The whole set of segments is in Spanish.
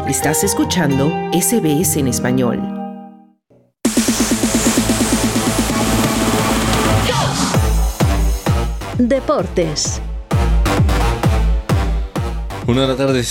Estás escuchando SBS en español. Deportes. 1:54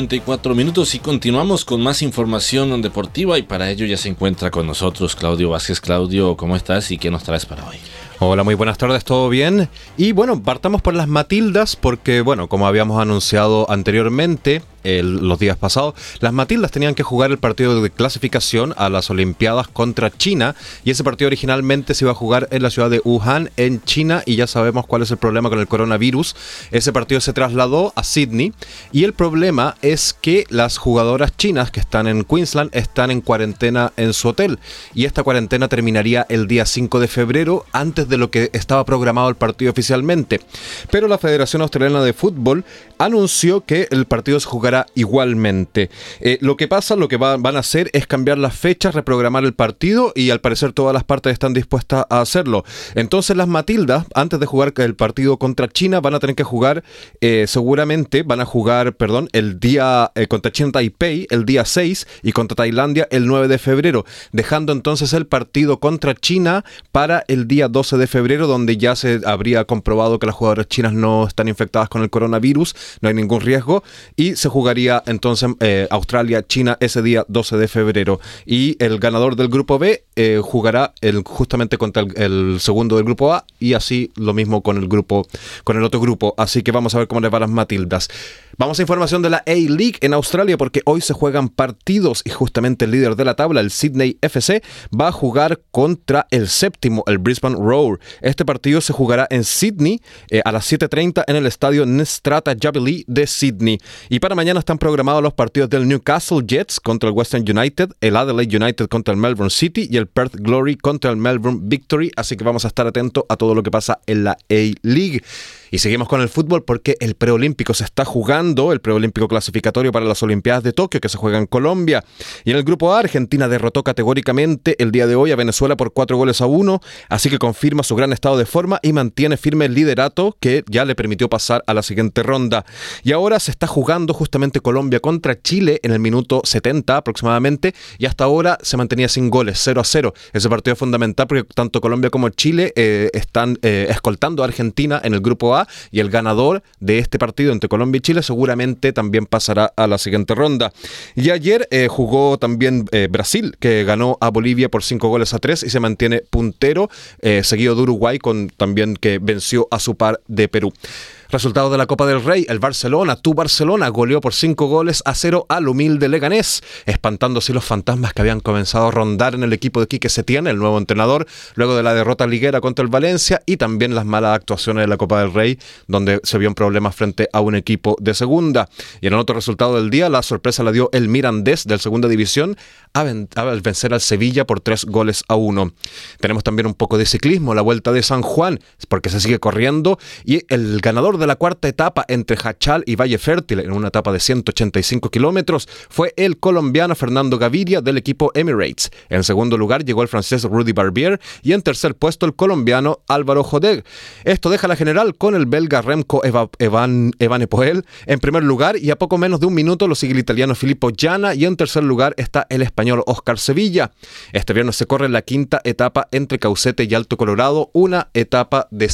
p.m. y continuamos con más información deportiva, y para ello ya se encuentra con nosotros Claudio Vázquez. Claudio, ¿cómo estás y qué nos traes para hoy? Hola, muy buenas tardes, ¿todo bien? Y bueno, partamos por las Matildas porque, bueno, como habíamos anunciado anteriormente, los días pasados, las Matildas tenían que jugar el partido de clasificación a las Olimpiadas contra China, y ese partido originalmente se iba a jugar en la ciudad de Wuhan, en China, y ya sabemos cuál es el problema con el coronavirus. Ese partido se trasladó a Sydney, y el problema es que las jugadoras chinas que están en Queensland están en cuarentena en su hotel, y esta cuarentena terminaría el día 5 de febrero, antes de lo que estaba programado el partido oficialmente. Pero la Federación Australiana de Fútbol anunció que el partido se jugará igualmente. Lo que van a hacer es cambiar las fechas, reprogramar el partido, y al parecer todas las partes están dispuestas a hacerlo. Entonces las Matildas, antes de jugar el partido contra China, van a tener que jugar, seguramente van a jugar, el día contra China Taipei el día 6 y contra Tailandia el 9 de febrero, dejando entonces el partido contra China para el día 12 de febrero, donde ya se habría comprobado que las jugadoras chinas no están infectadas con el coronavirus, no hay ningún riesgo, y se jugaría entonces Australia-China ese día 12 de febrero. Y el ganador del grupo B jugará justamente contra el segundo del grupo A, y así lo mismo con el otro grupo. Así que vamos a ver cómo les va a las Matildas. Vamos a información de la A-League en Australia, porque hoy se juegan partidos y justamente el líder de la tabla, el Sydney FC, va a jugar contra el séptimo, el Brisbane Roar. Este partido se jugará en Sydney a las 7:30 en el estadio Netstrata Jubilee de Sydney. Y para mañana están programados los partidos del Newcastle Jets contra el Western United, el Adelaide United contra el Melbourne City y el Perth Glory contra el Melbourne Victory. Así que vamos a estar atentos a todo lo que pasa en la A-League. Y seguimos con el fútbol porque el preolímpico se está jugando, el preolímpico clasificatorio para las Olimpiadas de Tokio, que se juega en Colombia. Y en el grupo A, Argentina derrotó categóricamente el día de hoy a Venezuela por 4-1, así que confirma su gran estado de forma y mantiene firme el liderato que ya le permitió pasar a la siguiente ronda. Y ahora se está jugando justamente Colombia contra Chile en el minuto 70 aproximadamente, y hasta ahora se mantenía sin goles, 0-0. Ese partido es fundamental porque tanto Colombia como Chile están escoltando a Argentina en el grupo A, y el ganador de este partido entre Colombia y Chile seguramente también pasará a la siguiente ronda. Y ayer jugó también Brasil, que ganó a Bolivia por 5-3 y se mantiene puntero, seguido de Uruguay, también que venció a su par de Perú. Resultado de la Copa del Rey, el Barcelona goleó por 5-0 al humilde Leganés, espantando así los fantasmas que habían comenzado a rondar en el equipo de Quique Setién, el nuevo entrenador, luego de la derrota liguera contra el Valencia y también las malas actuaciones de la Copa del Rey, donde se vio un problema frente a un equipo de segunda. Y en el otro resultado del día, la sorpresa la dio el Mirandés del segunda división al vencer al Sevilla por 3-1. Tenemos también un poco de ciclismo, la Vuelta de San Juan, porque se sigue corriendo, y el ganador de la cuarta etapa entre Hachal y Valle Fértil, en una etapa de 185 kilómetros, fue el colombiano Fernando Gaviria del equipo Emirates. En segundo lugar llegó el francés Rudy Barbier, y en tercer puesto el colombiano Álvaro Jodeg. Esto deja la general con el belga Remco Evenepoel en primer lugar, y a poco menos de un minuto lo sigue el italiano Filippo Ganna, y en tercer lugar está el español Óscar Sevilla. Este viernes se corre la quinta etapa entre Caucete y Alto Colorado, una etapa de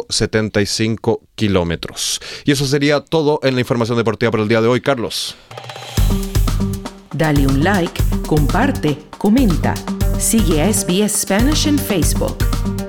175 kilómetros. Y eso sería todo en la información deportiva por el día de hoy, Carlos. Dale un like, comparte, comenta. Sigue a SBS Spanish en Facebook.